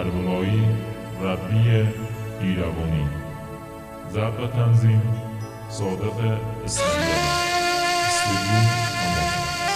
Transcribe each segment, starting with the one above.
درونایی ربی ایروانی. ضبط و تنظیم صادق اسفندیاری. استودیو امان.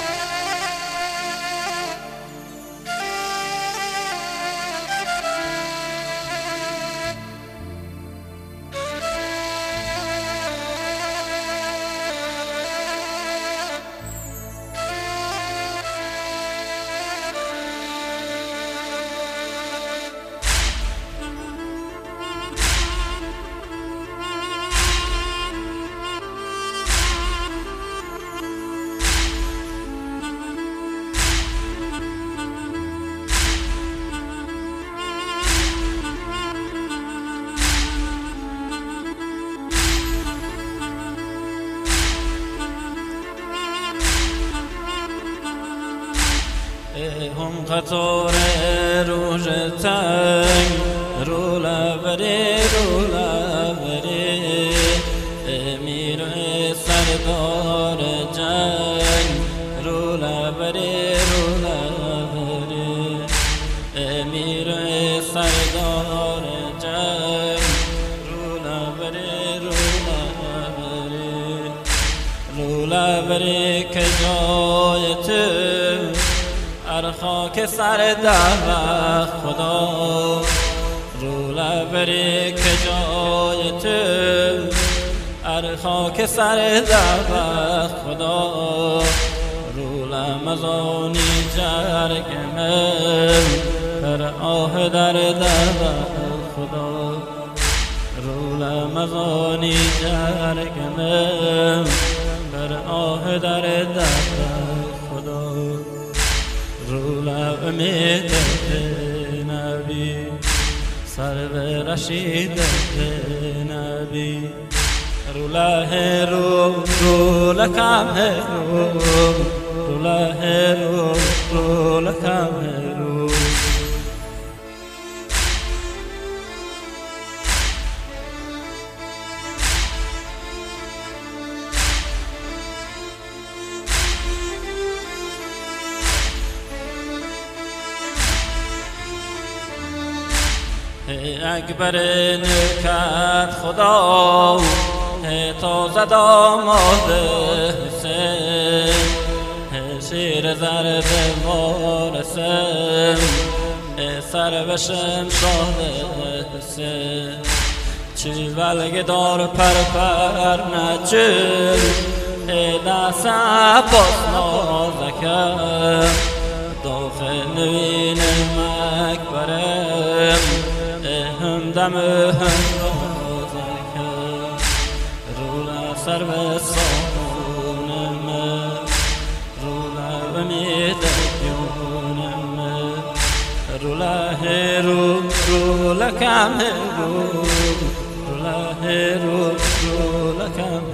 هم قطار روژ تنگ رو لبری امیر سردار جنگ رو لبری امیر سردار جنگ رو لبری که جای تو خاک سر در خدا رو لبری که جای تو خاک سر در خدا رو لمزانی جرگ من پر آه در خدا رو لمزانی جرگ من پر آه در خدا رو امید نبی سر به رشید نبی رو لکم رو لکم اکبر نکت خدا تازه داماد حسین شیر زرد وارسم سر بشم شاد حسین چی ولگ دار پر نچل دست عباس نازکم داخل نوین مکبرم همدم رولا سر به سانم رولا امید دیونم رولا کم رولا کم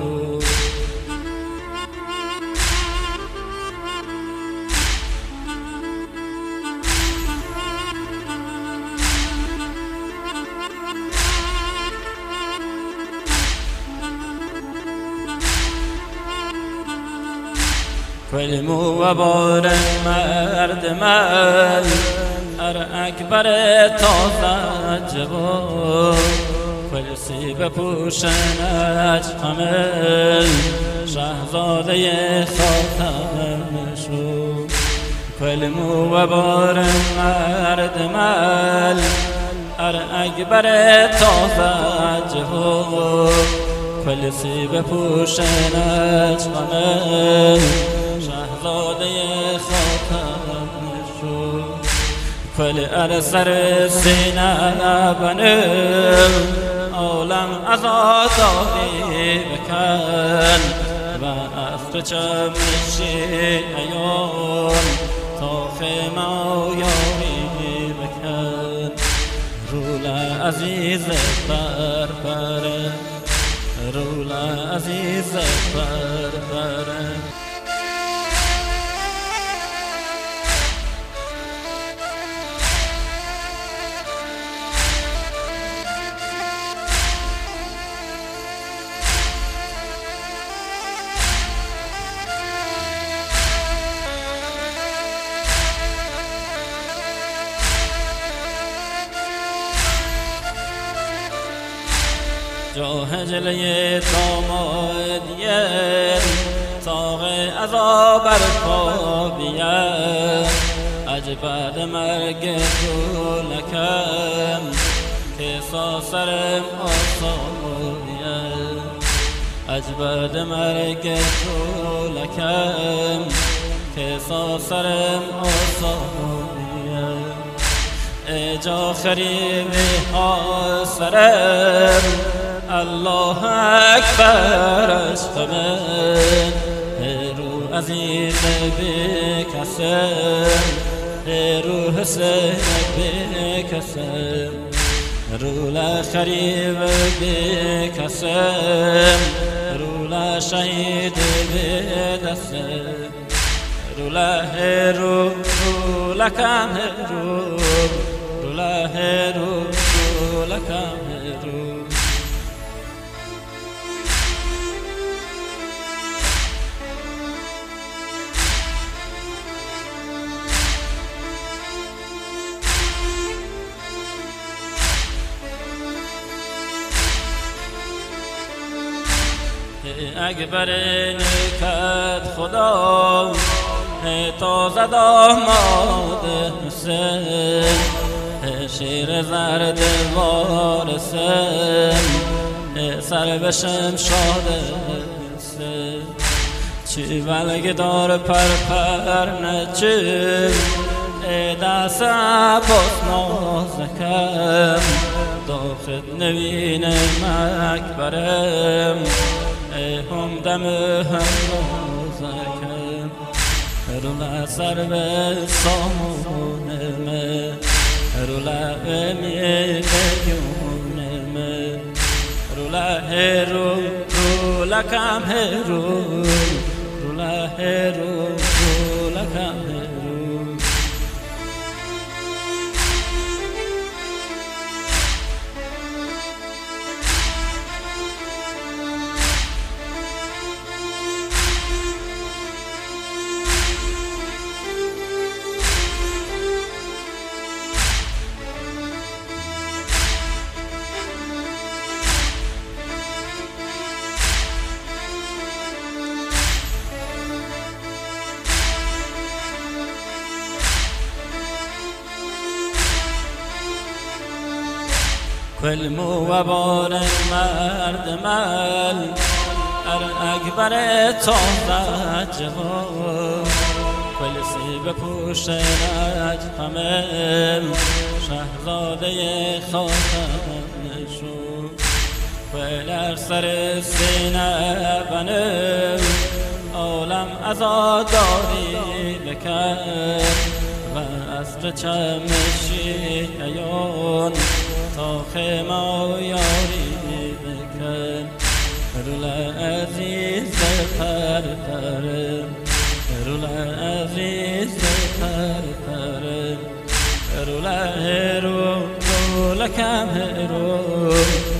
کل موبار مرد من اکبر تازه جوان کل سیب پوشنش حمل شهزاده خاتم شو کل موبار مرد من اکبر تازه جوان کل سیب پوشنش حمل شهزاده خاتم شو کل سر سینه بنم عالم آزادی بکن و اصر چمشی ایان تا خیمه یاری بکن رول عزیز بربره رول عزیز بربره جاه جلوی دامادیه تاق عذا برپا بیه عجبت مرگ تو لکم که ساسرم آسایه عجبت مرگ تو لکم که ساسرم آسایه اجا خریبی ها سرم الله اکبر عشق من رو عزیز بکسم رو حسین بکسم رو لخریب بکسم رو لشهید بدسم رو لکم رو لکم اکبر نکت خدا تازه داماد حسین شیر زرد وارسم سر بشم شاد حسین چی ولگ دار پر نچم دست عباس نازکم داخل نوینم اکبرم هم دم هم نازکم رولا سر به سامونم رولا میگونم رولا کم رولا کم کل موبار مرد مل اکبر تازه جوان کل سیب پوش رج همم شهزاده خاتم نشون کل سر سینه بنم عالم عزاداری بکن و عصر چمشی ایون تا خیمه یاری بکن رولا عزیز پرپرم رولا عزیز پرپرم رولا کم